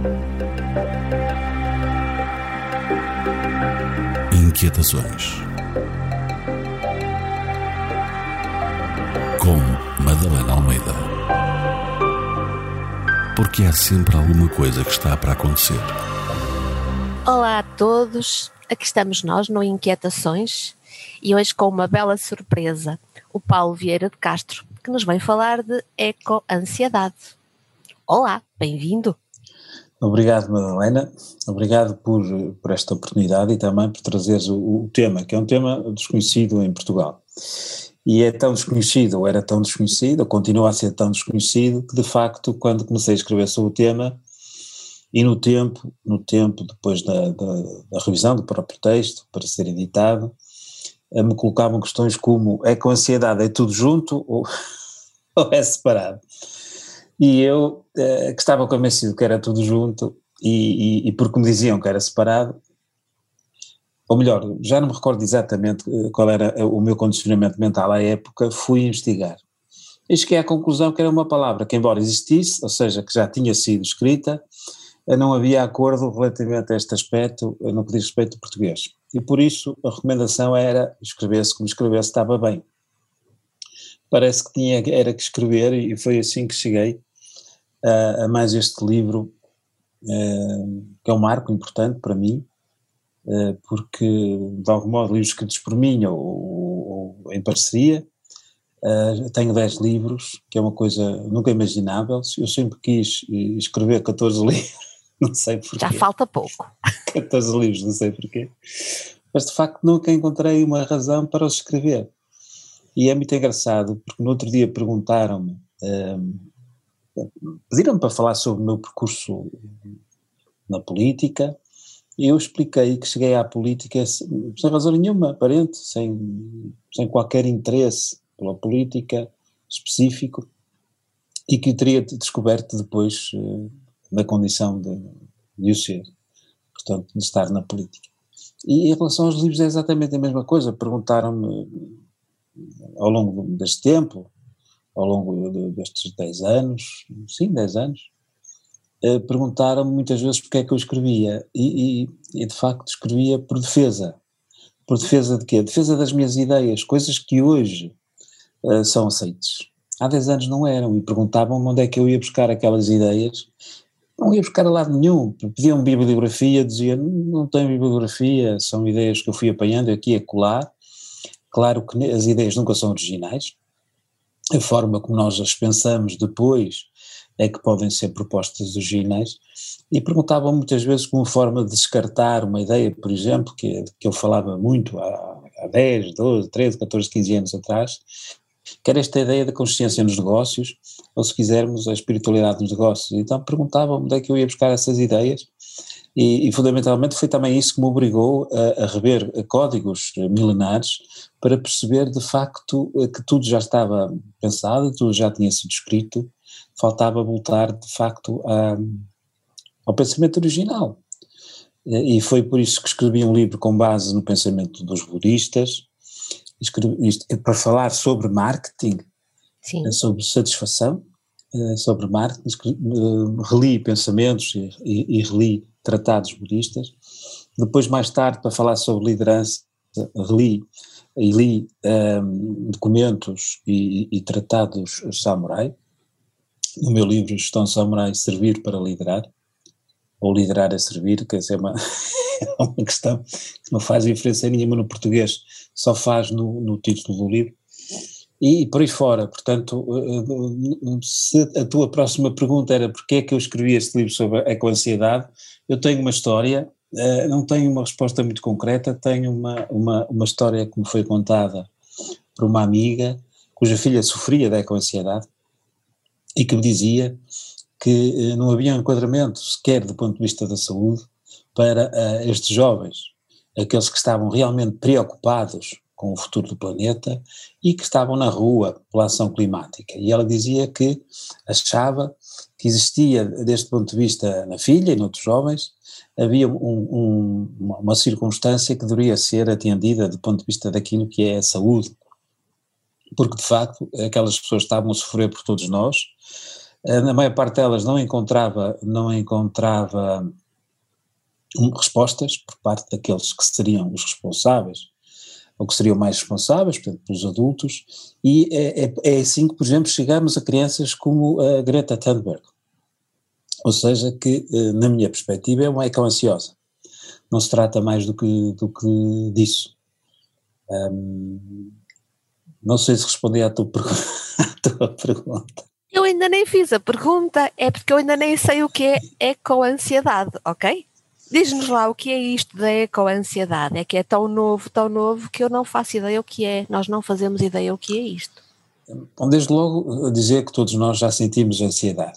Inquietações com Madalena Almeida. Porque há sempre alguma coisa que está para acontecer. Olá a todos, aqui estamos nós no Inquietações e hoje com uma bela surpresa, o Paulo Vieira de Castro, que nos vem falar de eco-ansiedade. Olá, bem-vindo. Obrigado, Madalena, obrigado por esta oportunidade e também por trazeres o tema, que é um tema desconhecido em Portugal. E é tão desconhecido, ou era tão desconhecido, ou continua a ser tão desconhecido, que de facto, quando comecei a escrever sobre o tema, e no tempo depois da revisão do próprio texto, para ser editado, me colocavam questões como: é com ansiedade, é tudo junto ou é separado? E eu, que estava convencido que era tudo junto, e porque me diziam que era separado, ou melhor, já não me recordo exatamente qual era o meu condicionamento mental à época, fui investigar. E cheguei à conclusão que era uma palavra que, embora existisse, ou seja, que já tinha sido escrita, não havia acordo relativamente a este aspecto no que diz respeito ao português. E por isso a recomendação era escrever-se como escrever-se estava bem. Parece que era que escrever, e foi assim que cheguei a mais este livro, que é um marco importante para mim, porque de algum modo livros escritos por mim ou em parceria. Tenho 10 livros, que é uma coisa nunca imaginável. Eu sempre quis escrever 14 livros, não sei porquê. Já falta pouco. 14 livros, não sei porquê. Mas de facto nunca encontrei uma razão para os escrever. E é muito engraçado, porque no outro dia perguntaram-me, pediram-me para falar sobre o meu percurso na política, e eu expliquei que cheguei à política sem razão nenhuma, aparente, sem qualquer interesse pela política específico, e que teria descoberto depois da condição de o ser, portanto, de estar na política. E em relação aos livros é exatamente a mesma coisa. Perguntaram-me ao longo deste tempo, ao longo destes 10 anos, sim, 10 anos, perguntaram-me muitas vezes porque é que eu escrevia, e de facto escrevia por defesa. Por defesa de quê? Defesa das minhas ideias, coisas que hoje são aceites. Há 10 anos não eram, e perguntavam-me onde é que eu ia buscar aquelas ideias. Não ia buscar a lado nenhum, pediam bibliografia, dizia não tenho bibliografia, são ideias que eu fui apanhando aqui a colar. Claro que as ideias nunca são originais, a forma como nós as pensamos depois é que podem ser propostas originais, e perguntavam muitas vezes como forma de descartar uma ideia, por exemplo, que eu falava muito há 10, 12, 13, 14, 15 anos atrás, que era esta ideia da consciência nos negócios, ou se quisermos a espiritualidade nos negócios. Então perguntavam-me onde é que eu ia buscar essas ideias, e fundamentalmente foi também isso que me obrigou a rever códigos milenares para perceber de facto que tudo já estava pensado, tudo já tinha sido escrito, faltava voltar de facto ao pensamento original. E foi por isso que escrevi um livro com base no pensamento dos budistas, para falar sobre marketing, sobre satisfação, sobre marketing. Reli pensamentos e reli tratados budistas. Depois, mais tarde, para falar sobre liderança, reli e li documentos e tratados samurai. No meu livro Gestão Samurai, Servir para Liderar, ou Liderar a Servir, que essa é uma questão que não faz diferença nenhuma no português, só faz no título do livro, e por aí fora. Portanto, se a tua próxima pergunta era porque é que eu escrevi este livro sobre a eco-ansiedade, eu tenho uma história, não tenho uma resposta muito concreta, tenho uma história que me foi contada por uma amiga cuja filha sofria de eco-ansiedade e que me dizia que não havia um enquadramento sequer do ponto de vista da saúde para estes jovens, aqueles que estavam realmente preocupados com o futuro do planeta e que estavam na rua pela ação climática. E ela dizia que achava que existia, deste ponto de vista na filha e noutros jovens, havia uma circunstância que deveria ser atendida do ponto de vista daquilo que é a saúde, porque de facto aquelas pessoas estavam a sofrer por todos nós, Na maior parte delas não encontrava respostas por parte daqueles que seriam os responsáveis, ou que seriam mais responsáveis, portanto, pelos adultos, e é assim que, por exemplo, chegamos a crianças como a Greta Thunberg, ou seja, que, na minha perspectiva, é uma eco-ansiosa. Não se trata mais do que disso. Não sei se respondi à tua pergunta. Eu ainda nem fiz a pergunta, é porque eu ainda nem sei o que é eco-ansiedade, ok? Diz-nos lá o que é isto da eco-ansiedade, é que é tão novo que eu não faço ideia o que é, nós não fazemos ideia o que é isto. Bom, desde logo dizer que todos nós já sentimos ansiedade.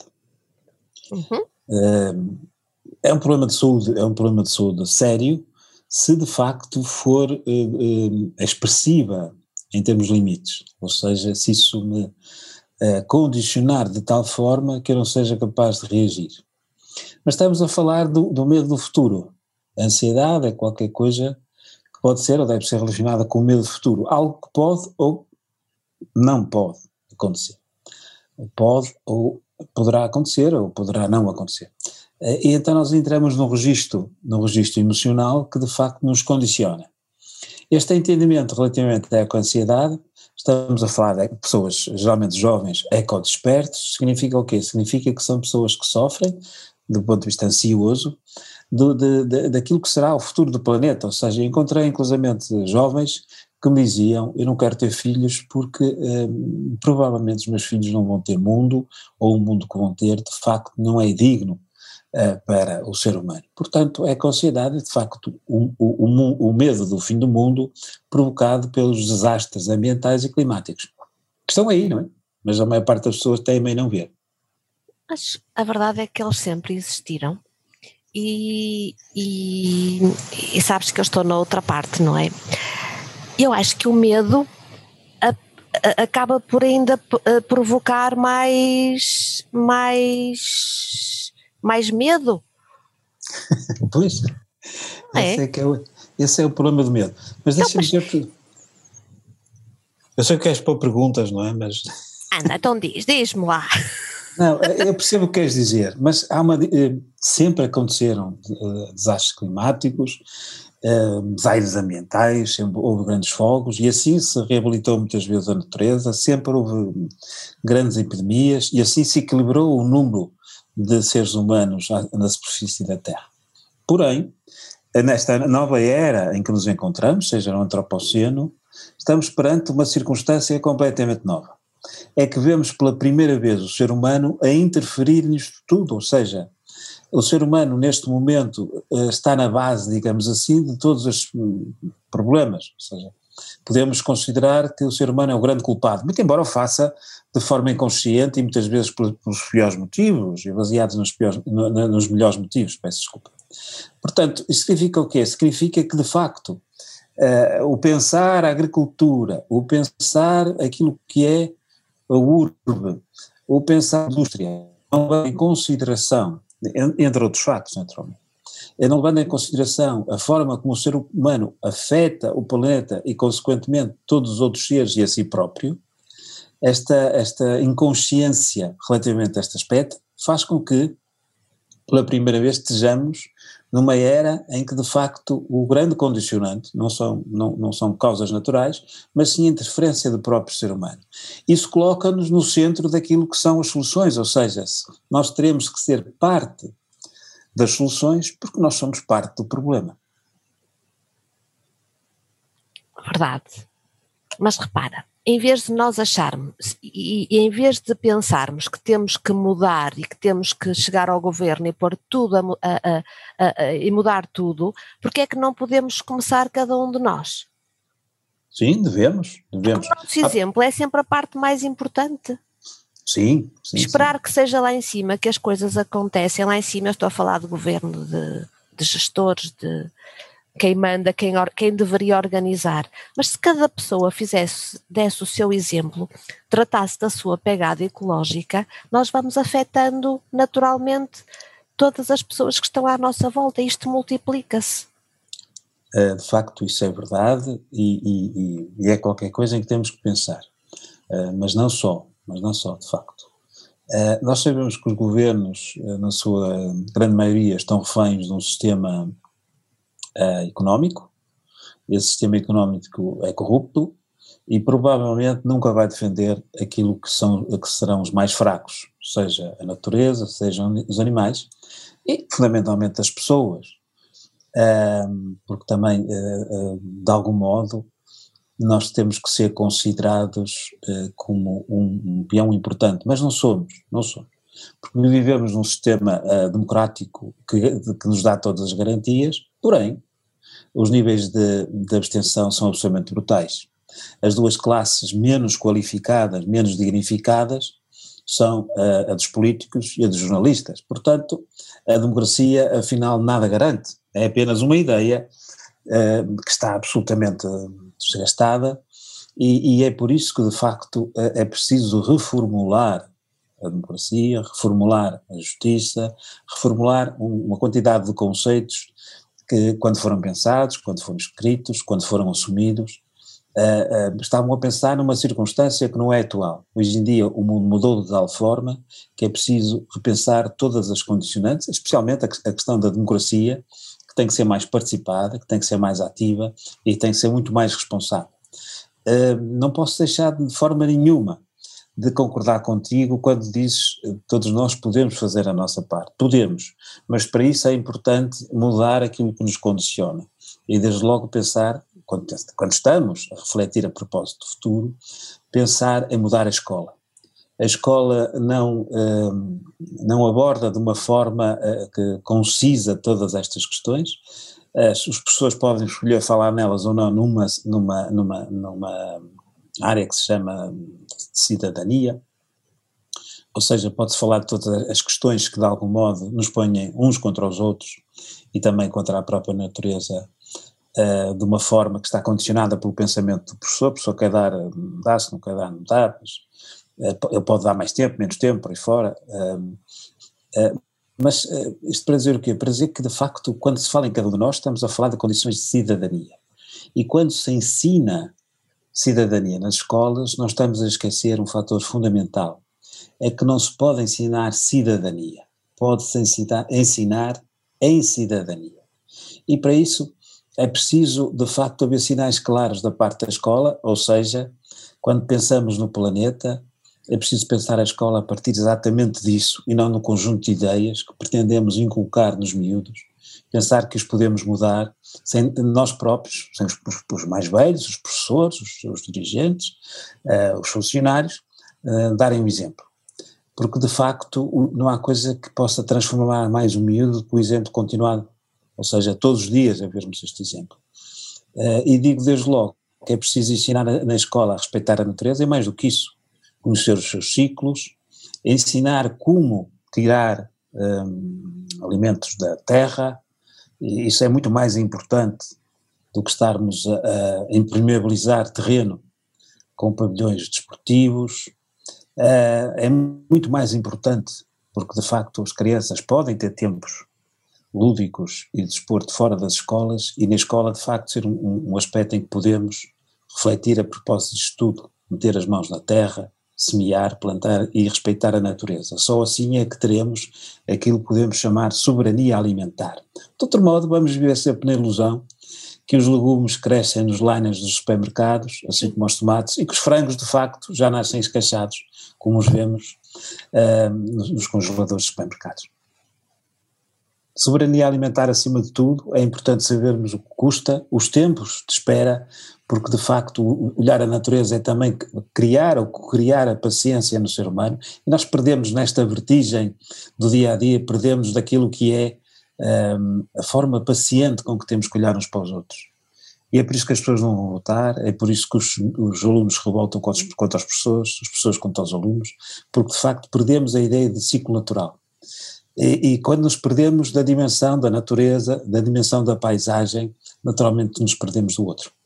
É um problema de saúde sério, se de facto for expressiva em termos de limites, ou seja, se isso me condicionar de tal forma que eu não seja capaz de reagir. Mas estamos a falar do medo do futuro. A ansiedade é qualquer coisa que pode ser ou deve ser relacionada com o medo do futuro, algo que pode ou não pode acontecer. Pode ou poderá acontecer ou poderá não acontecer. E então nós entramos num registro emocional que de facto nos condiciona. Este entendimento relativamente à eco-ansiedade, estamos a falar de pessoas geralmente jovens ecodespertos, significa o quê? Significa que são pessoas que sofrem, do ponto de vista ansioso, daquilo que será o futuro do planeta, ou seja, encontrei inclusivamente jovens que me diziam, eu não quero ter filhos porque provavelmente os meus filhos não vão ter mundo, ou o mundo que vão ter de facto não é digno para o ser humano. Portanto, a eco-ansiedade é de facto o medo do fim do mundo provocado pelos desastres ambientais e climáticos. Que estão aí, não é? Mas a maior parte das pessoas temem não ver. Mas a verdade é que eles sempre existiram e sabes que eu estou na outra parte, não é? Eu acho que o medo acaba por ainda provocar mais medo. Pois, esse é o problema do medo. Mas deixa-me dizer que... Eu sei que queres pôr perguntas, não é? Mas... Anda, então diz-me lá. Não, eu percebo o que queres dizer, mas sempre aconteceram desastres climáticos, desastres ambientais, sempre houve grandes fogos e assim se reabilitou muitas vezes a natureza, sempre houve grandes epidemias e assim se equilibrou o número de seres humanos na superfície da Terra. Porém, nesta nova era em que nos encontramos, seja no antropoceno, estamos perante uma circunstância completamente nova. É que vemos pela primeira vez o ser humano a interferir nisto tudo, ou seja, o ser humano neste momento está na base, digamos assim, de todos os problemas, ou seja, podemos considerar que o ser humano é o grande culpado, muito embora o faça de forma inconsciente e muitas vezes pelos piores motivos, e baseados nos melhores motivos, peço desculpa. Portanto, isso significa o quê? Significa que de facto o pensar a agricultura, o pensar aquilo que é a urbe, o pensar a indústria, não levando em consideração, entre outros factos, naturalmente, não levando em consideração a forma como o ser humano afeta o planeta e, consequentemente, todos os outros seres e a si próprio, esta inconsciência relativamente a este aspecto faz com que, pela primeira vez, estejamos numa era em que, de facto, o grande condicionante não são causas naturais, mas sim a interferência do próprio ser humano. Isso coloca-nos no centro daquilo que são as soluções, ou seja, nós teremos que ser parte das soluções porque nós somos parte do problema. Verdade. Mas repara, em vez de nós acharmos e em vez de pensarmos que temos que mudar e que temos que chegar ao governo e pôr tudo e mudar tudo, porque é que não podemos começar cada um de nós? Sim, devemos. O nosso exemplo é sempre a parte mais importante. Sim. Esperar que seja lá em cima que as coisas acontecem lá em cima, eu estou a falar de governo, de gestores, de quem manda, quem deveria organizar, mas se cada pessoa desse o seu exemplo, tratasse da sua pegada ecológica, nós vamos afetando naturalmente todas as pessoas que estão à nossa volta e isto multiplica-se. De facto isso é verdade e é qualquer coisa em que temos que pensar, mas não só, de facto. Nós sabemos que os governos, na sua grande maioria, estão reféns de um sistema económico. Esse sistema económico é corrupto e provavelmente nunca vai defender aquilo que serão os mais fracos, seja a natureza, sejam os animais e fundamentalmente as pessoas, porque também, de algum modo, nós temos que ser considerados como um peão importante, mas não somos, porque vivemos num sistema democrático que nos dá todas as garantias, porém, os níveis de abstenção são absolutamente brutais. As duas classes menos qualificadas, menos dignificadas, são a dos políticos e a dos jornalistas. Portanto, a democracia, afinal, nada garante. É apenas uma ideia que está absolutamente desgastada e é por isso que, de facto, é preciso reformular a democracia, reformular a justiça, reformular uma quantidade de conceitos que, quando foram pensados, quando foram escritos, quando foram assumidos, estavam a pensar numa circunstância que não é atual. Hoje em dia o mundo mudou de tal forma que é preciso repensar todas as condicionantes, especialmente a questão da democracia, que tem que ser mais participada, que tem que ser mais ativa e tem que ser muito mais responsável. Não posso deixar de forma nenhuma de concordar contigo quando dizes todos nós podemos fazer a nossa parte. Podemos, mas para isso é importante mudar aquilo que nos condiciona e desde logo pensar, quando estamos a refletir a propósito do futuro, pensar em mudar a escola. A escola não aborda de uma forma que concisa todas estas questões. Os professores podem escolher falar nelas ou não numa área que se chama cidadania, ou seja, pode-se falar de todas as questões que de algum modo nos põem uns contra os outros e também contra a própria natureza, de uma forma que está condicionada pelo pensamento do professor. O professor quer dar, dá-se, não quer dar, não dá, mas ele pode dar mais tempo, menos tempo, por aí fora, mas isto para dizer o quê? Para dizer que de facto quando se fala em cada um de nós estamos a falar de condições de cidadania, e quando se ensina cidadania nas escolas nós estamos a esquecer um fator fundamental, é que não se pode ensinar cidadania, pode-se ensinar em cidadania, e para isso é preciso de facto haver sinais claros da parte da escola, ou seja, quando pensamos no planeta, é preciso pensar a escola a partir exatamente disso e não no conjunto de ideias que pretendemos inculcar nos miúdos, pensar que os podemos mudar sem nós próprios, sem os mais velhos, os professores, os dirigentes, os funcionários, darem um exemplo. Porque de facto não há coisa que possa transformar mais um miúdo do que o exemplo continuado, ou seja, todos os dias a vermos este exemplo. E digo desde logo que é preciso ensinar na escola a respeitar a natureza e mais do que isso, conhecer os seus ciclos, ensinar como tirar alimentos da terra, e isso é muito mais importante do que estarmos a impermeabilizar terreno com pavilhões desportivos, é muito mais importante porque de facto as crianças podem ter tempos lúdicos e de desporto fora das escolas e na escola de facto ser um aspecto em que podemos refletir a propósito disto tudo, meter as mãos na terra, semear, plantar e respeitar a natureza. Só assim é que teremos aquilo que podemos chamar soberania alimentar. De outro modo, vamos viver sempre na ilusão que os legumes crescem nos liners dos supermercados, assim como os tomates, e que os frangos, de facto, já nascem escachados, como os vemos nos congeladores dos supermercados. Soberania alimentar acima de tudo, é importante sabermos o que custa, os tempos de espera, porque de facto olhar a natureza é também criar a paciência no ser humano, e nós perdemos nesta vertigem do dia a dia, perdemos daquilo que é a forma paciente com que temos que olhar uns para os outros. E é por isso que as pessoas não vão votar, é por isso que os alunos se revoltam contra os professores contra os alunos, porque de facto perdemos a ideia de ciclo natural. E quando nos perdemos da dimensão da natureza, da dimensão da paisagem, naturalmente nos perdemos do outro.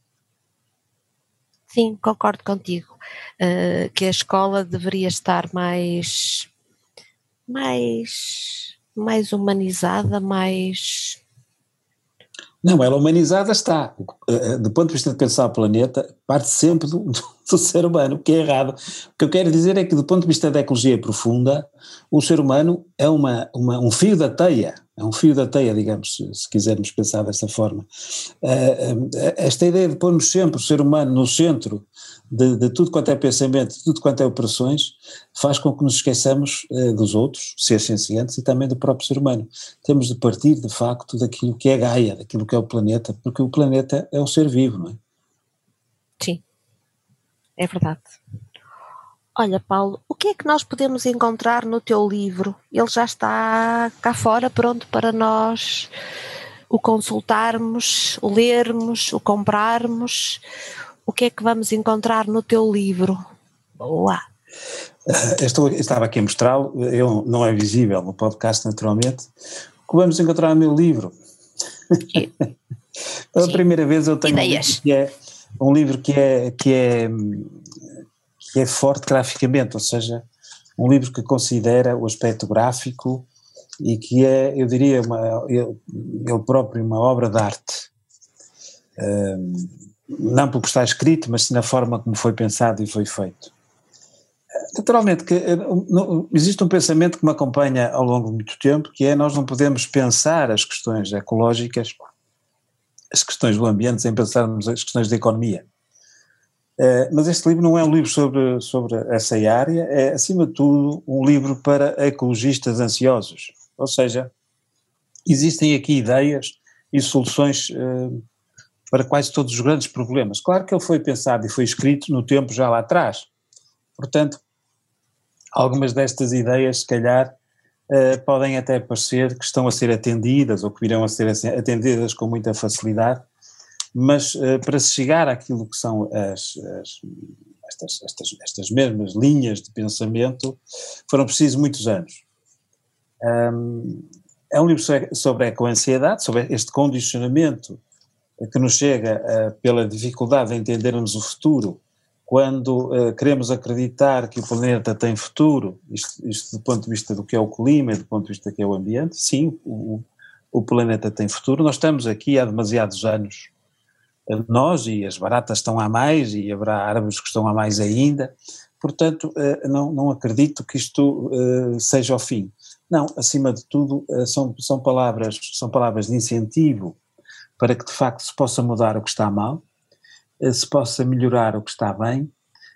Sim, concordo contigo, que a escola deveria estar mais humanizada, mais Não, ela humanizada está. Do ponto de vista de pensar o planeta, parte sempre do ser humano, o que é errado. O que eu quero dizer é que, do ponto de vista da ecologia profunda, o ser humano é um fio da teia. É um fio da teia, digamos, se quisermos pensar dessa forma. Esta ideia de pormos sempre o ser humano no centro de tudo quanto é pensamento, de tudo quanto é operações, faz com que nos esqueçamos dos outros, seres sencientes, e também do próprio ser humano. Temos de partir, de facto, daquilo que é Gaia, daquilo que é o planeta, porque o planeta é um ser vivo, não é? Sim, é verdade. Olha, Paulo, o que é que nós podemos encontrar no teu livro? Ele já está cá fora, pronto para nós o consultarmos, o lermos, o comprarmos. O que é que vamos encontrar no teu livro? Boa! Estava aqui a mostrá-lo, não é visível no podcast naturalmente. O que vamos encontrar no meu livro? Pela primeira vez eu tenho um livro que é forte graficamente, ou seja, um livro que considera o aspecto gráfico e que é, eu diria, ele próprio uma obra de arte. Não porque está escrito, mas na forma como foi pensado e foi feito. Naturalmente, existe um pensamento que me acompanha ao longo de muito tempo, que é: nós não podemos pensar as questões ecológicas, as questões do ambiente, sem pensarmos as questões da economia. Mas este livro não é um livro sobre essa área, é, acima de tudo, um livro para ecologistas ansiosos. Ou seja, existem aqui ideias e soluções para quase todos os grandes problemas. Claro que ele foi pensado e foi escrito no tempo já lá atrás. Portanto, algumas destas ideias, se calhar, podem até parecer que estão a ser atendidas ou que virão a ser atendidas com muita facilidade, mas para se chegar àquilo que são estas mesmas linhas de pensamento, foram precisos muitos anos. É um livro sobre a ecoansiedade, sobre este condicionamento que nos chega pela dificuldade de entendermos o futuro, quando queremos acreditar que o planeta tem futuro, isto do ponto de vista do que é o clima e do ponto de vista do que é o ambiente. Sim, o planeta tem futuro. Nós estamos aqui há demasiados anos, nós, e as baratas estão há mais, e haverá árvores que estão há mais ainda, portanto não acredito que isto seja o fim. Não, acima de tudo são palavras de incentivo para que de facto se possa mudar o que está mal, se possa melhorar o que está bem,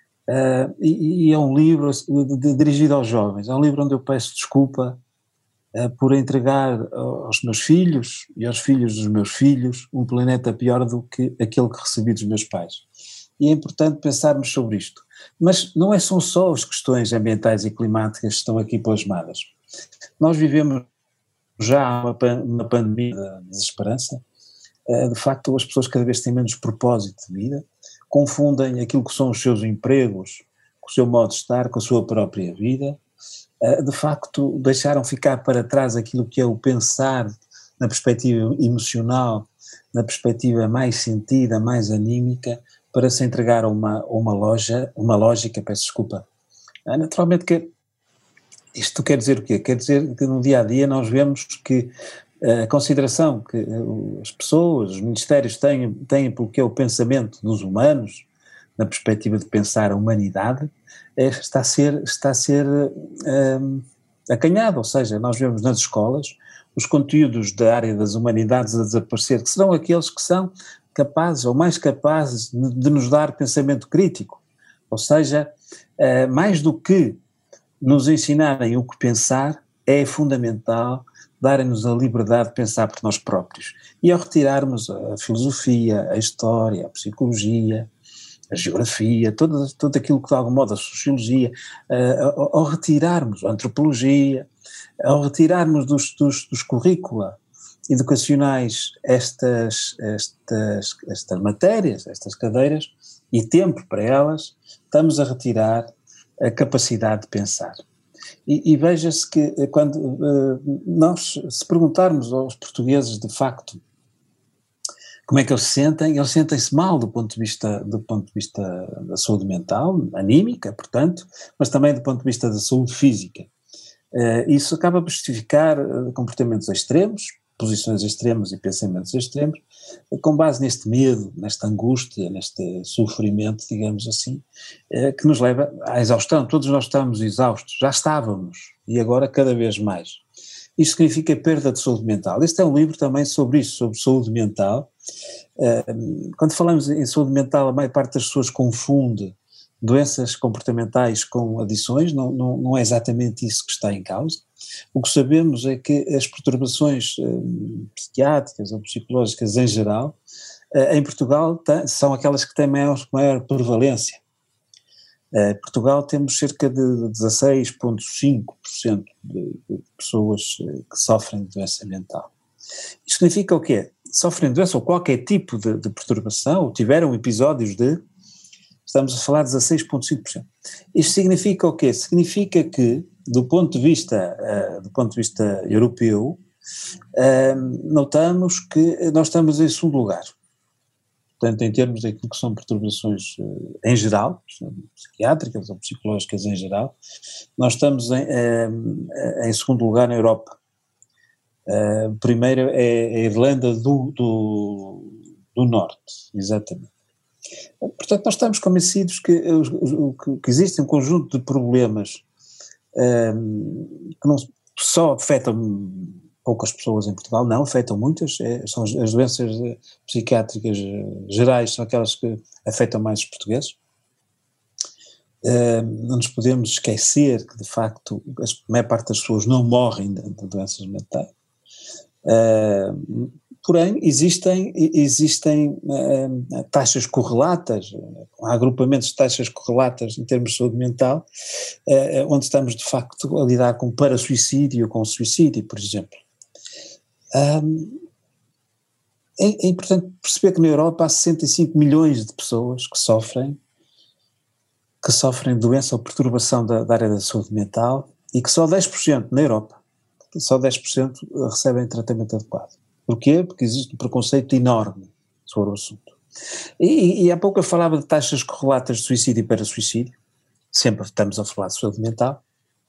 e é um livro dirigido aos jovens, é um livro onde eu peço desculpa por entregar aos meus filhos e aos filhos dos meus filhos um planeta pior do que aquele que recebi dos meus pais. E é importante pensarmos sobre isto. Mas não são só as questões ambientais e climáticas que estão aqui plasmadas. Nós vivemos já uma pandemia de desesperança. De facto, as pessoas cada vez têm menos propósito de vida, confundem aquilo que são os seus empregos com o seu modo de estar, com a sua própria vida. De facto, deixaram ficar para trás aquilo que é o pensar na perspectiva emocional, na perspectiva mais sentida, mais anímica, para se entregar a uma lógica, peço desculpa. Naturalmente que isto quer dizer o quê? Quer dizer que no dia a dia nós vemos que a consideração que as pessoas, os ministérios têm pelo que é o pensamento dos humanos, na perspectiva de pensar a humanidade, está a ser acanhado. Ou seja, nós vemos nas escolas os conteúdos da área das humanidades a desaparecer, que serão aqueles que são capazes ou mais capazes de nos dar pensamento crítico. Ou seja, mais do que nos ensinarem o que pensar, é fundamental darem-nos a liberdade de pensar por nós próprios. E ao retirarmos a filosofia, a história, a psicologia, a geografia, tudo aquilo que de algum modo a sociologia, ao retirarmos a antropologia, ao retirarmos dos currícula educacionais estas matérias, estas cadeiras, e tempo para elas, estamos a retirar a capacidade de pensar. E veja-se que quando nós, se perguntarmos aos portugueses de facto como é que eles sentem-se mal do ponto de vista da saúde mental, anímica, portanto, mas também do ponto de vista da saúde física. Isso acaba por justificar comportamentos extremos, posições extremas e pensamentos extremos, com base neste medo, nesta angústia, neste sofrimento, digamos assim, que nos leva à exaustão. Todos nós estamos exaustos, já estávamos, e agora cada vez mais. Isto significa perda de saúde mental. Este é um livro também sobre isso, sobre saúde mental. Quando falamos em saúde mental, a maior parte das pessoas confunde doenças comportamentais com adições, não é exatamente isso que está em causa. O que sabemos é que as perturbações psiquiátricas ou psicológicas em geral, em Portugal, são aquelas que têm maior prevalência. Em Portugal temos cerca de 16,5% de pessoas que sofrem de doença mental. Isto significa o quê? Sofrem de doença ou qualquer tipo de perturbação, ou tiveram episódios estamos a falar de 16,5%. Isto significa o quê? Significa que, do ponto de vista europeu, notamos que nós estamos em segundo lugar. Portanto, em termos daquilo que são perturbações em geral, psiquiátricas ou psicológicas em geral, nós estamos em segundo lugar na Europa. Primeiro é a Irlanda do Norte, exatamente. Portanto, nós estamos convencidos que existe um conjunto de problemas que não só afetam poucas pessoas em Portugal, não, afetam muitas, são as doenças psiquiátricas gerais, são aquelas que afetam mais os portugueses. Não nos podemos esquecer que, de facto, a maior parte das pessoas não morrem de doenças mentais. Porém, existem taxas correlatas, há agrupamentos de taxas correlatas em termos de saúde mental, onde estamos de facto a lidar com parasuicídio, com suicídio, por exemplo. É importante perceber que na Europa há 65 milhões de pessoas que sofrem de doença ou perturbação da área da saúde mental e que só 10% na Europa, só 10% recebem tratamento adequado. Porquê? Porque existe um preconceito enorme sobre o assunto. E há pouco eu falava de taxas correlatas de suicídio e parasuicídio, sempre estamos a falar de saúde mental,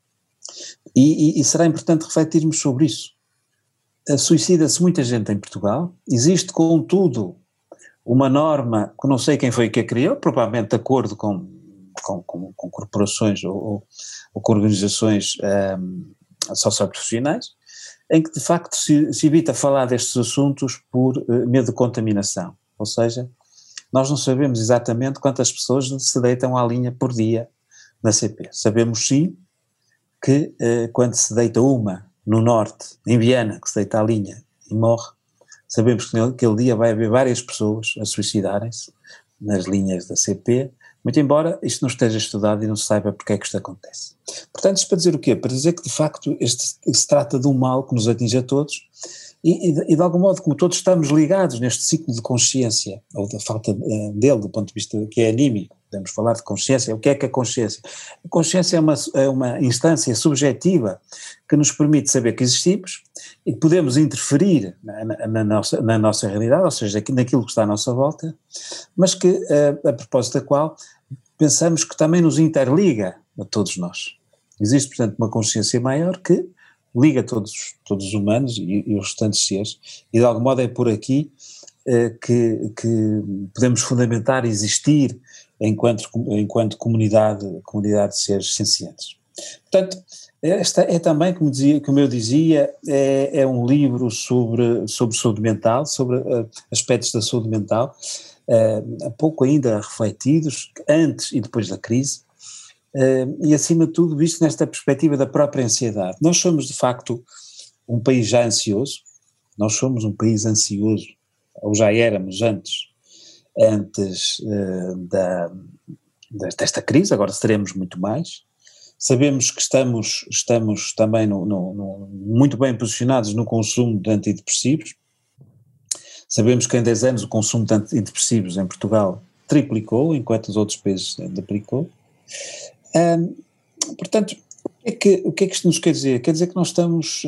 e será importante refletirmos sobre isso. Suicida-se muita gente em Portugal, existe contudo uma norma que não sei quem foi que a criou, provavelmente de acordo com corporações ou com organizações socioprofissionais, em que de facto se evita falar destes assuntos por medo de contaminação, ou seja, nós não sabemos exatamente quantas pessoas se deitam à linha por dia na CP. Sabemos sim que quando se deita uma no norte, em Viana, que se deita à linha e morre, sabemos que naquele dia vai haver várias pessoas a suicidarem-se nas linhas da CP, muito embora isto não esteja estudado e não se saiba porque é que isto acontece. Portanto, isto para dizer o quê? Para dizer que de facto se trata de um mal que nos atinge a todos e de algum modo, como todos estamos ligados neste ciclo de consciência, ou da falta dele, do ponto de vista que é anímico, podemos falar de consciência. O que é a consciência? A consciência é uma instância subjetiva que nos permite saber que existimos e que podemos interferir na nossa realidade, ou seja, naquilo que está à nossa volta, mas que, a propósito da qual, pensamos que também nos interliga a todos nós. Existe, portanto, uma consciência maior que liga todos os humanos e os restantes seres, e de algum modo é por aqui que podemos fundamentar existir enquanto comunidade de seres sencientes. Portanto, esta é também, como eu dizia, é um livro sobre saúde mental, sobre aspectos da saúde mental, há pouco ainda refletidos, antes e depois da crise, e acima de tudo visto nesta perspectiva da própria ansiedade. Nós somos de facto um país já ansioso, nós somos um país ansioso, ou já éramos antes desta crise, agora seremos muito mais. Sabemos que estamos também muito bem posicionados no consumo de antidepressivos. Sabemos que em 10 anos o consumo de antidepressivos em Portugal triplicou, enquanto os outros países duplicou. Portanto, o que é que isto nos quer dizer? Quer dizer que nós estamos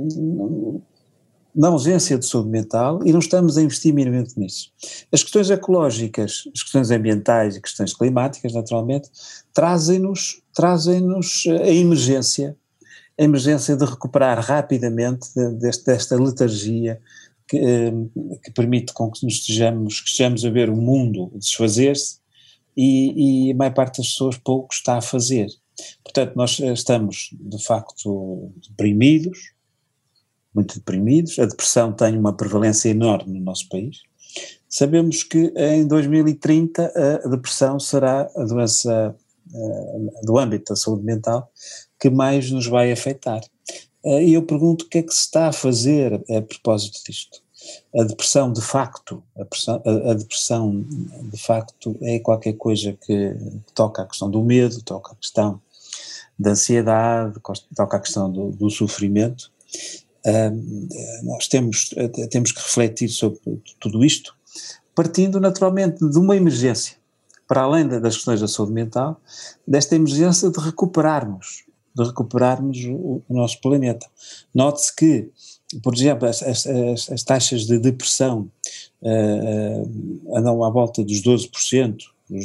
na ausência de saúde mental e não estamos a investir minimamente nisso. As questões ecológicas, as questões ambientais e questões climáticas, naturalmente, trazem-nos a emergência a emergência de recuperar rapidamente desta letargia que permite com que estejamos a ver o mundo desfazer-se e a maior parte das pessoas pouco está a fazer. Portanto, nós estamos de facto deprimidos, muito deprimidos, a depressão tem uma prevalência enorme no nosso país. Sabemos que em 2030 a depressão será a doença do âmbito da saúde mental que mais nos vai afetar. E eu pergunto o que é que se está a fazer a propósito disto. A depressão de facto, a depressão de facto é qualquer coisa que toca a questão do medo, toca a questão da ansiedade, toca a questão do sofrimento. Nós temos que refletir sobre tudo isto, partindo naturalmente de uma emergência, para além das questões da saúde mental, desta emergência de recuperarmos o nosso planeta. Note-se que, por exemplo, as taxas de depressão andam à volta dos 12%,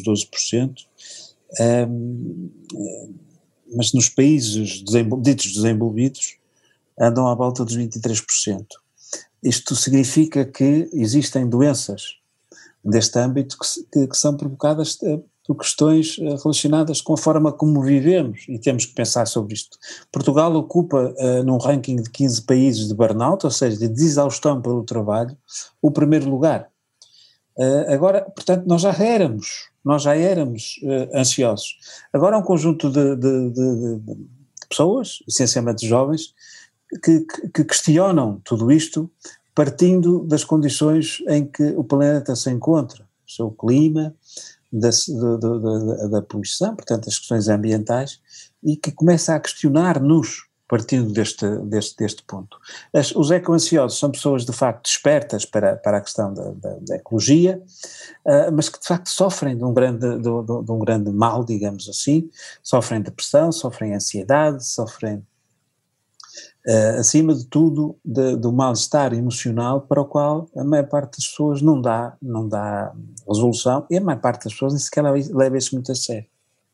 mas nos países ditos desenvolvidos andam à volta dos 23%. Isto significa que existem doenças deste âmbito que são provocadas por questões relacionadas com a forma como vivemos, e temos que pensar sobre isto. Portugal ocupa, num ranking de 15 países de burnout, ou seja, de exaustão pelo trabalho, o primeiro lugar. Agora, portanto, nós já éramos ansiosos. Agora há um conjunto de pessoas, essencialmente jovens, que questionam tudo isto partindo das condições em que o planeta se encontra, o seu clima, da poluição, portanto as questões ambientais, e que começa a questionar-nos partindo deste ponto. Os eco-ansiosos são pessoas de facto despertas para a questão da ecologia, mas que de facto sofrem de um grande mal, digamos assim, sofrem depressão, sofrem ansiedade, sofrem acima de tudo do mal-estar emocional para o qual a maior parte das pessoas não dá resolução, e a maior parte das pessoas nem sequer leva isso muito a sério.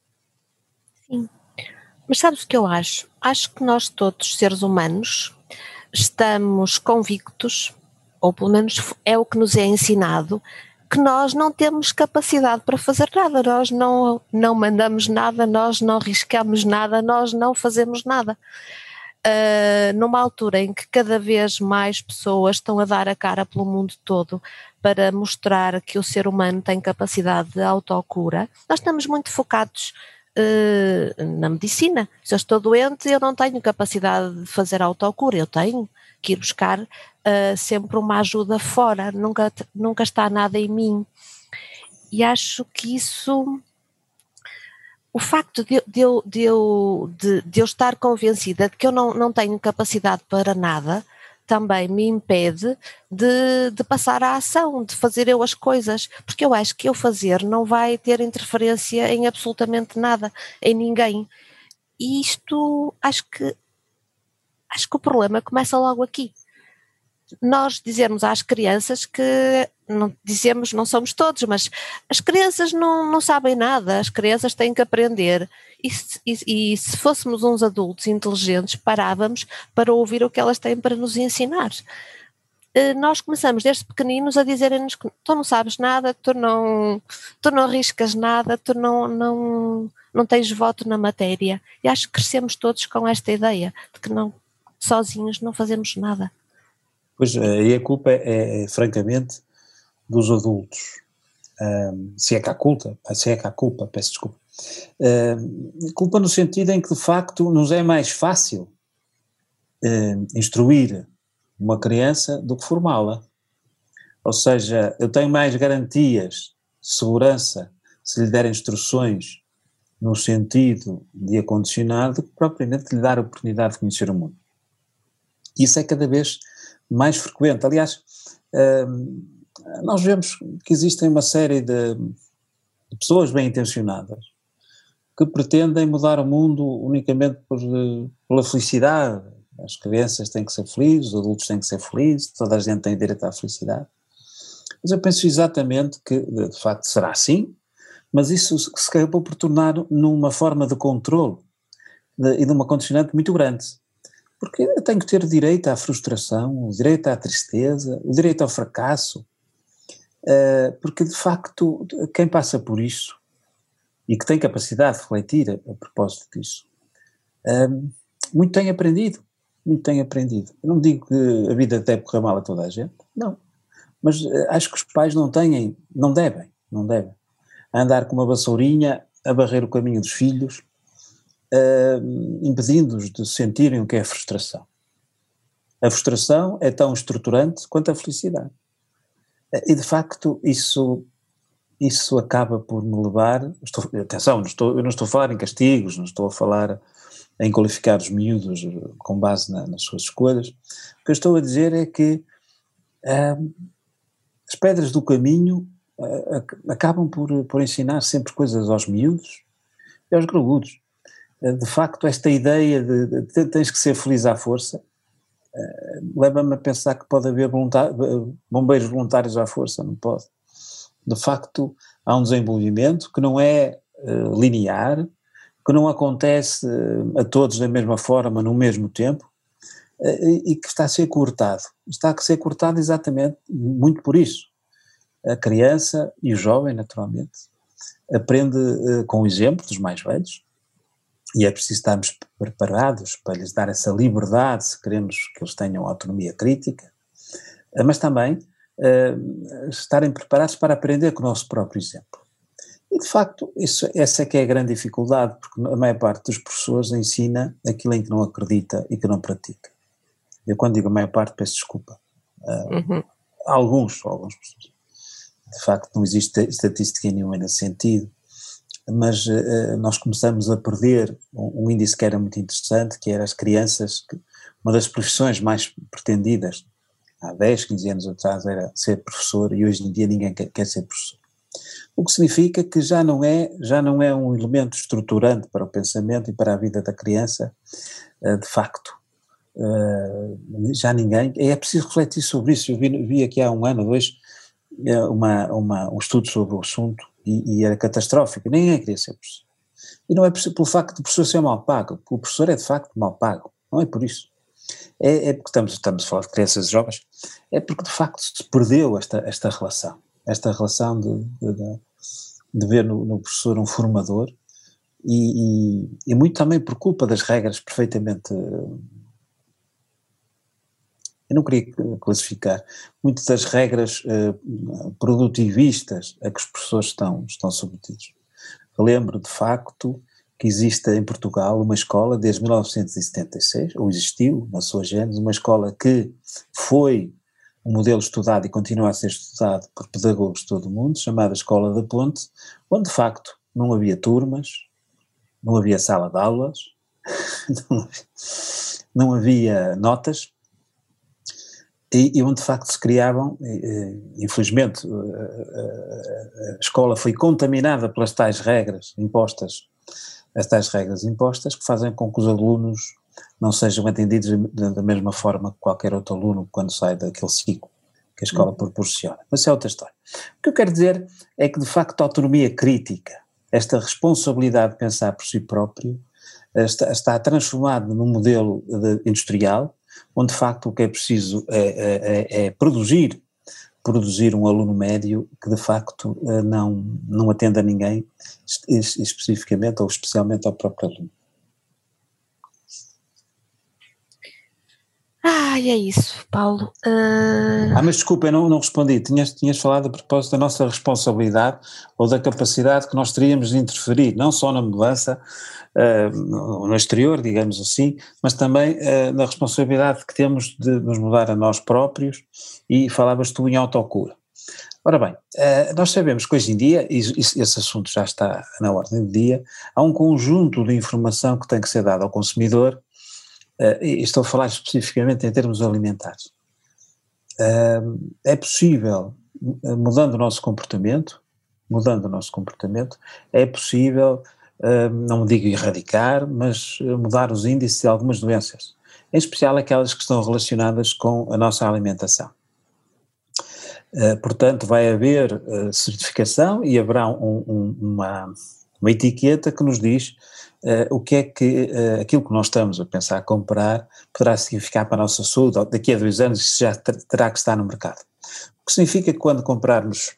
Sim, mas sabes o que eu acho? Acho que nós todos, seres humanos, estamos convictos, ou pelo menos é o que nos é ensinado, que nós não temos capacidade para fazer nada, nós não mandamos nada, nós não riscamos nada, nós não fazemos nada. Numa altura em que cada vez mais pessoas estão a dar a cara pelo mundo todo para mostrar que o ser humano tem capacidade de autocura, nós estamos muito focados na medicina. Se eu estou doente, eu não tenho capacidade de fazer autocura, eu tenho que ir buscar sempre uma ajuda fora, nunca está nada em mim. E acho que isso... O facto de eu estar convencida de que eu não tenho capacidade para nada também me impede de passar à ação, de fazer eu as coisas, porque eu acho que eu fazer não vai ter interferência em absolutamente nada, em ninguém. E isto, acho que o problema começa logo aqui. Nós dizermos às crianças que, não somos todos, mas as crianças não sabem nada, as crianças têm que aprender, e se fôssemos uns adultos inteligentes, parávamos para ouvir o que elas têm para nos ensinar. Nós começamos desde pequeninos a dizerem-nos que tu não sabes nada, tu não arriscas nada, tu não tens voto na matéria, e acho que crescemos todos com esta ideia de que sozinhos não fazemos nada. Pois, e a culpa é francamente dos adultos, se é que há culpa, peço desculpa. Culpa no sentido em que de facto nos é mais fácil instruir uma criança do que formá-la. Ou seja, eu tenho mais garantias de segurança se lhe der instruções no sentido de a condicionar do que propriamente lhe dar a oportunidade de conhecer o mundo. Isso é cada vez mais frequente. Aliás, nós vemos que existem uma série de pessoas bem intencionadas que pretendem mudar o mundo unicamente pela felicidade. As crianças têm que ser felizes, os adultos têm que ser felizes, toda a gente tem direito à felicidade. Mas eu penso exatamente que, de facto, será assim, mas isso se acabou por tornar numa forma de controle e de uma condicionante muito grande. Porque eu tenho que ter direito à frustração, o direito à tristeza, o direito ao fracasso, porque de facto quem passa por isso e que tem capacidade de refletir a propósito disso, muito tem aprendido, muito tem aprendido. Eu não digo que a vida deve correr mal a toda a gente, não, mas acho que os pais não devem andar com uma vassourinha a varrer o caminho dos filhos, impedindo-os de sentirem o que é a frustração. A frustração é tão estruturante quanto a felicidade. E de facto isso acaba por me levar, atenção, eu não estou a falar em castigos, não estou a falar em qualificar os miúdos com base nas suas escolhas. O que eu estou a dizer é que as pedras do caminho acabam por ensinar sempre coisas aos miúdos e aos graúdos. De facto, esta ideia de tens que ser feliz à força, leva-me a pensar que pode haver bombeiros voluntários à força, não pode. De facto, há um desenvolvimento que não é linear, que não acontece a todos da mesma forma, no mesmo tempo, e que está a ser cortado. Está a ser cortado exatamente muito por isso. A criança e o jovem, naturalmente, aprende com o exemplo dos mais velhos, e é preciso estarmos preparados para lhes dar essa liberdade, se queremos que eles tenham autonomia crítica, mas também estarem preparados para aprender com o nosso próprio exemplo. E de facto, essa é que é a grande dificuldade, porque a maior parte dos professores ensina aquilo em que não acredita e que não pratica. Eu quando digo a maior parte peço desculpa. Alguns professores. De facto não existe estatística nenhuma nesse sentido, mas nós começamos a perder um índice que era muito interessante, que era as crianças, uma das profissões mais pretendidas há 10, 15 anos atrás era ser professor, e hoje em dia ninguém quer ser professor. O que significa que já não é um elemento estruturante para o pensamento e para a vida da criança, de facto. Já ninguém, é preciso refletir sobre isso. Eu vi aqui há um ano ou dois um estudo sobre o assunto e era catastrófico, ninguém queria ser professor. E não é pelo facto de o professor ser mal pago, porque o professor é de facto mal pago, não é por isso. É porque estamos a falar de crianças jovens, é porque de facto se perdeu esta relação de ver no professor um formador, e muito também por culpa das regras perfeitamente, eu não queria classificar, muitas das regras produtivistas a que os professores estão submetidos. Eu lembro de facto que existe em Portugal uma escola desde 1976, ou existiu na sua gênese, uma escola que foi um modelo estudado e continua a ser estudado por pedagogos de todo o mundo, chamada Escola da Ponte, onde de facto não havia turmas, não havia sala de aulas, não havia notas, e onde de facto se criavam, infelizmente a escola foi contaminada pelas tais regras impostas, que fazem com que os alunos não sejam atendidos da mesma forma que qualquer outro aluno quando sai daquele ciclo que a escola proporciona. Mas isso é outra história. O que eu quero dizer é que de facto a autonomia crítica, esta responsabilidade de pensar por si próprio, está transformada num modelo industrial, onde de facto o que é preciso é produzir um aluno médio que de facto não atenda a ninguém, especificamente ou especialmente ao próprio aluno. É isso, Paulo. Mas desculpa, eu não respondi. Tinhas falado a propósito da nossa responsabilidade ou da capacidade que nós teríamos de interferir, não só na mudança no exterior, digamos assim, mas também na responsabilidade que temos de nos mudar a nós próprios, e falavas tu em autocura. Ora bem, nós sabemos que hoje em dia, e esse assunto já está na ordem do dia, há um conjunto de informação que tem que ser dada ao consumidor, e estou a falar especificamente em termos alimentares. É possível, mudando o nosso comportamento, é possível, não digo erradicar, mas mudar os índices de algumas doenças, em especial aquelas que estão relacionadas com a nossa alimentação. Portanto, vai haver certificação e haverá uma etiqueta que nos diz o que é que aquilo que nós estamos a pensar a comprar poderá significar para a nossa saúde, daqui a 2 anos isso já terá que estar no mercado. O que significa que quando comprarmos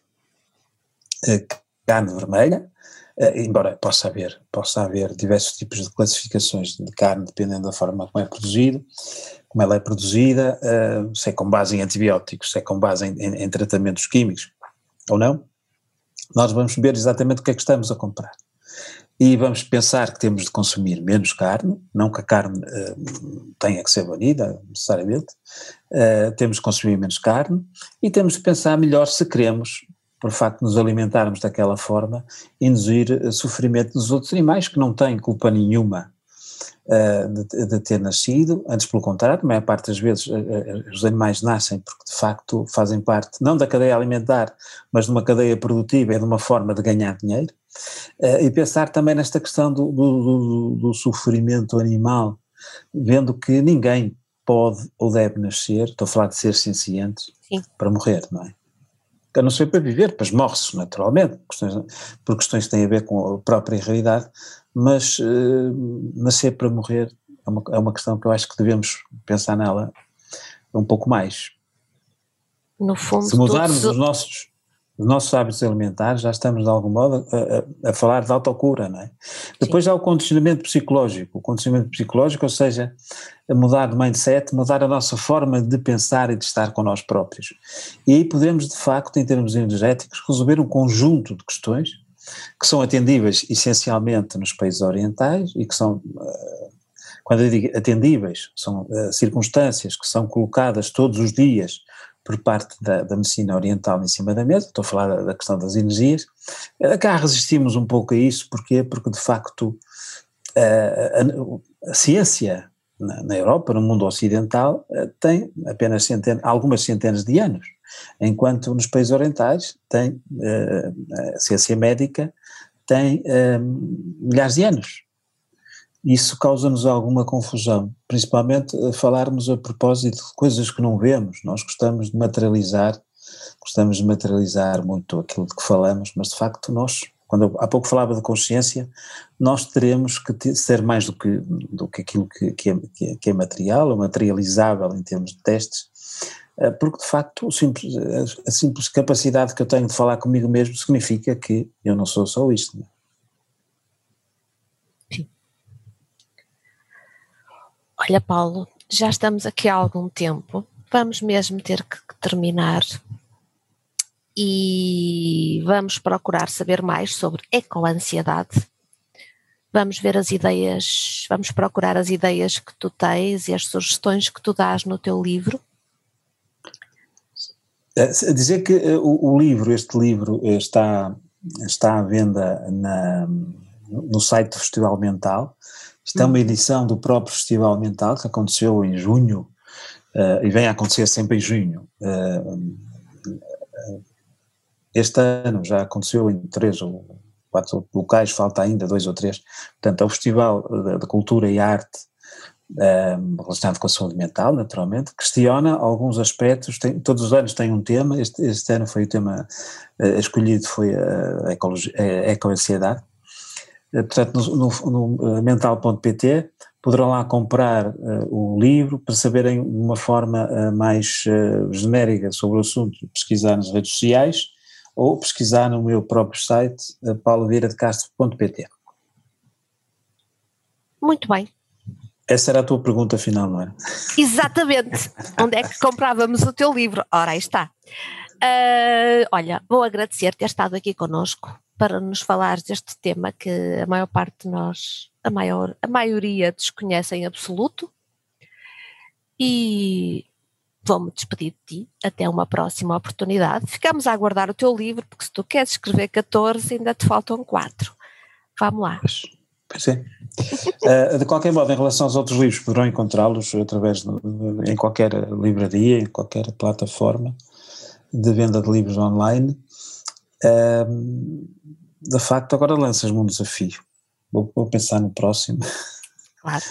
carne vermelha, embora possa haver diversos tipos de classificações de carne, dependendo da forma como ela é produzida, se é com base em antibióticos, se é com base em tratamentos químicos ou não, nós vamos ver exatamente o que é que estamos a comprar. E vamos pensar que temos de consumir menos carne, não que a carne tenha que ser banida, necessariamente, temos de consumir menos carne e temos de pensar melhor se queremos, por facto de nos alimentarmos daquela forma, induzir sofrimento dos outros animais que não têm culpa nenhuma de ter nascido, antes pelo contrário, a maior parte das vezes os animais nascem porque de facto fazem parte, não da cadeia alimentar, mas de uma cadeia produtiva e de uma forma de ganhar dinheiro, e pensar também nesta questão do sofrimento animal, vendo que ninguém pode ou deve nascer, estou a falar de ser senciente, para morrer, não é? A não ser para viver, pois morre-se naturalmente, por questões que têm a ver com a própria realidade, mas nascer para morrer é uma questão que eu acho que devemos pensar nela um pouco mais. No fundo, se mudarmos os nossos hábitos alimentares, já estamos de algum modo a falar de autocura, não é? Depois há o condicionamento psicológico, ou seja, a mudar de mindset, mudar a nossa forma de pensar e de estar com nós próprios. E aí podemos, de facto, em termos energéticos, resolver um conjunto de questões que são atendíveis essencialmente nos países orientais e que são, quando eu digo atendíveis, são circunstâncias que são colocadas todos os dias por parte da medicina oriental em cima da mesa. Estou a falar da questão das energias. Cá resistimos um pouco a isso, porquê? Porque de facto a ciência na Europa, no mundo ocidental, tem apenas algumas centenas de anos, enquanto nos países orientais a ciência médica tem milhares de anos. Isso causa-nos alguma confusão, principalmente falarmos a propósito de coisas que não vemos. Nós gostamos de materializar muito aquilo de que falamos, mas de facto nós, quando eu há pouco falava de consciência, nós teremos que ser mais do que aquilo que é material ou materializável em termos de testes, porque de facto a simples capacidade que eu tenho de falar comigo mesmo significa que eu não sou só isto, não é? Olha, Paulo, já estamos aqui há algum tempo, vamos mesmo ter que terminar e vamos procurar saber mais sobre ecoansiedade. Vamos ver vamos procurar as ideias que tu tens e as sugestões que tu dás no teu livro. Dizer que este livro está à venda no site do Festival Mental. Isto é uma edição do próprio Festival Mental que aconteceu em junho e vem a acontecer sempre em junho. Este ano já aconteceu em 3 ou 4 locais, falta ainda 2 ou 3. Portanto, é o Festival de Cultura e Arte relacionado com a saúde mental, naturalmente, questiona alguns aspectos, todos os anos tem um tema, este ano foi o tema escolhido, foi a ecoansiedade. Portanto, no mental.pt poderão lá comprar o livro para saberem de uma forma mais genérica sobre o assunto, pesquisar nas redes sociais ou pesquisar no meu próprio site, paulovieradecastro.pt. Muito bem. Essa era a tua pergunta final, não é? Exatamente. Onde é que comprávamos o teu livro? Ora, aí está. Olha, vou agradecer ter estado aqui connosco para nos falares deste tema que a maior parte de nós, a maioria desconhece em absoluto, e vou-me despedir de ti, até uma próxima oportunidade. Ficamos a aguardar o teu livro, porque se tu queres escrever 14, ainda te faltam 4. Vamos lá. Pois é. De qualquer modo, em relação aos outros livros, poderão encontrá-los em qualquer livraria, em qualquer plataforma de venda de livros online. De facto, agora lanças-me um desafio. Vou pensar no próximo. Claro.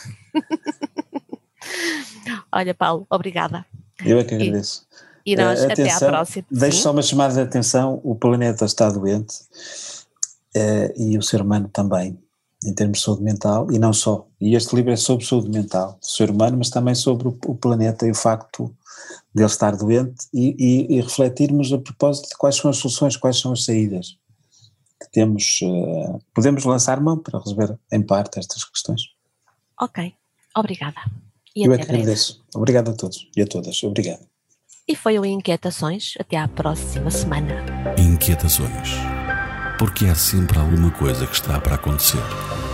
Olha, Paulo, obrigada. Eu é que agradeço. E nós até à próxima. Deixo só uma chamada de atenção: o planeta está doente e o ser humano também. em termos de saúde mental, e não só. E este livro é sobre saúde mental do ser humano, mas também sobre o planeta e o facto de ele estar doente e refletirmos a propósito de quais são as soluções, quais são as saídas que temos, podemos lançar mão para resolver em parte estas questões. Ok, obrigada. E Eu até é que breve. agradeço. Obrigado a todos e a todas. Obrigado. E foi o Inquietações. Até à próxima semana. Inquietações. Porque há sempre alguma coisa que está para acontecer.